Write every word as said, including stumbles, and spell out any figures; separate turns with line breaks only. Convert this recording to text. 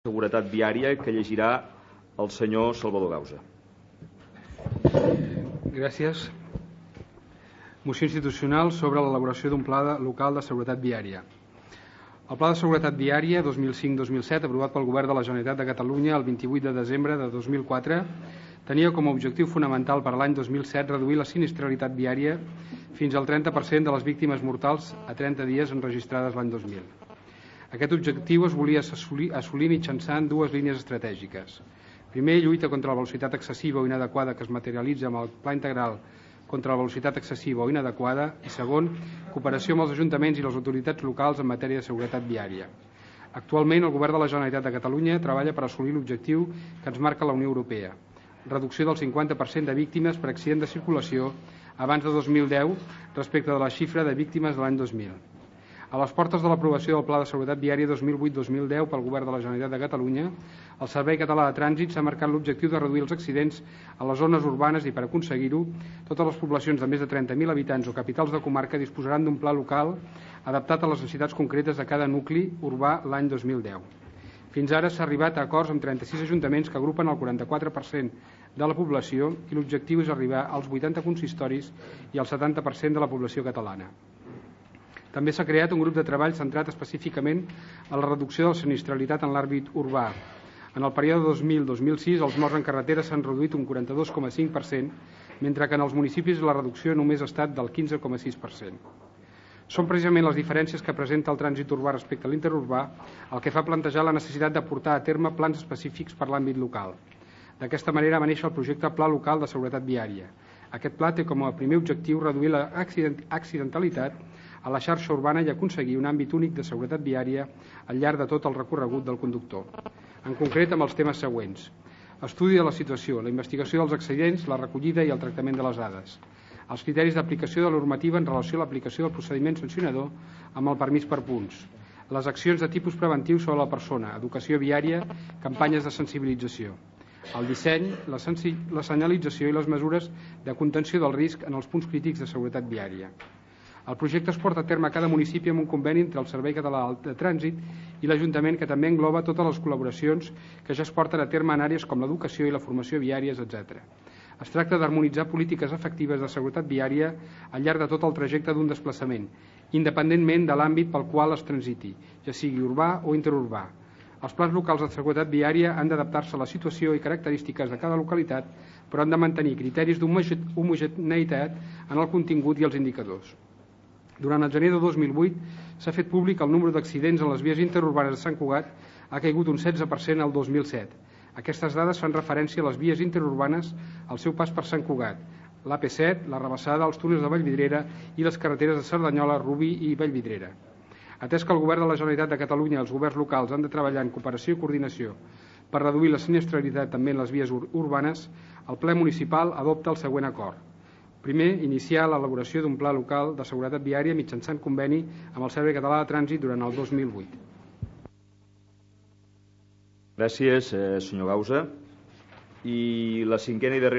Seguretat Viària que llegirà el senyor Salvador Gausa.
Gràcies. Moció institucional sobre l'elaboració d'un pla local de seguretat viària. El Pla de Seguretat Viària dos mil cinc dos mil set, aprovat pel Govern de la Generalitat de Catalunya el vint-i-vuit de desembre de dos mil quatre, tenia com a objectiu fonamental per l'any dos mil set reduir la sinistralitat viària fins al trenta per cent de les víctimes mortals a trenta dies enregistrades l'any dos mil. Aquest objectiu es volia assolir, assolir mitjançant dues línies estratègiques. Primer, lluita contra la velocitat excessiva o inadequada que es materialitza amb el Pla Integral contra la velocitat excessiva o inadequada, i segon, cooperació amb els ajuntaments i les autoritats locals en matèria de seguretat viària. Actualment, el Govern de la Generalitat de Catalunya treballa per assolir l'objectiu que ens marca la Unió Europea, reducció del cinquanta per cent de víctimes per accident de circulació abans de dos mil deu respecte de la xifra de víctimes de l'any dos mil. A les portes de l'aprovació del Pla de Seguretat Viària dos mil vuit dos mil deu pel Govern de la Generalitat de Catalunya, el Servei Català de Trànsit s'ha marcat l'objectiu de reduir els accidents a les zones urbanes i, per aconseguir-ho, totes les poblacions de més de trenta mil habitants o capitals de comarca disposaran d'un pla local adaptat a les necessitats concretes de cada nucli urbà l'any dos mil deu. Fins ara s'ha arribat a acords amb trenta-sis ajuntaments que agrupen el quaranta-quatre per cent de la població i l'objectiu és arribar als vuitanta consistoris i al setanta per cent de la població catalana. També s'ha creat un grup de treball centrat específicament a la reducció de la sinistralitat en l'àmbit urbà. En el període dos mil a dos mil sis els morts en carretera s'han reduït un quaranta-dos coma cinc per cent, mentre que en els municipis la reducció només ha estat del quinze coma sis per cent. Són precisament les diferències que presenta el trànsit urbà respecte a l'interurbà el que fa plantejar la necessitat de portar a terme plans específics per l'àmbit local. D'aquesta manera va néixer el projecte Pla Local de Seguretat Viària. Aquest pla té com a primer objectiu reduir l'accidentalitat a la xarxa urbana i aconseguir un àmbit únic de seguretat viària al llarg de tot el recorregut del conductor. En concret, amb els temes següents: estudi de la situació, la investigació dels accidents, la recollida i el tractament de les dades, els criteris d'aplicació de la normativa en relació a l'aplicació del procediment sancionador amb el permís per punts, les accions de tipus preventiu sobre la persona, educació viària, campanyes de sensibilització, el disseny, la, la senyalització i les mesures de contenció del risc en els punts crítics de seguretat viària. El projecte es porta a terme a cada municipi amb un conveni entre el Servei Català de Trànsit i l'Ajuntament, que també engloba totes les col·laboracions que ja es porten a terme en àrees com l'educació i la formació viàries, etcètera. Es tracta d'harmonitzar polítiques efectives de seguretat viària al llarg de tot el trajecte d'un desplaçament, independentment de l'àmbit pel qual es transiti, ja sigui urbà o interurbà. Els plans locals de seguretat viària han d'adaptar-se a la situació i característiques de cada localitat, però han de mantenir criteris d'homogeneïtat en el contingut i els indicadors. Durant el gener de dos mil vuit s'ha fet públic el número d'accidents en les vies interurbanes de Sant Cugat ha caigut un setze per cent al dos mil set. Aquestes dades fan referència a les vies interurbanes al seu pas per Sant Cugat, l'A P set, la Rabassada, els túnels de Vallvidrera i les carreteres de Cerdanyola, Rubí i Vallvidrera. Atès que el Govern de la Generalitat de Catalunya i els governs locals han de treballar en cooperació i coordinació per reduir la sinistralitat també en les vies ur urbanes, el ple municipal adopta el següent acord. Primer, iniciar l'elaboració d'un pla local de seguretat viària mitjançant conveni amb el Servei Català de Trànsit durant el dos mil vuit.
Gràcies, eh, senyor Gausa. I la cinquena i darrera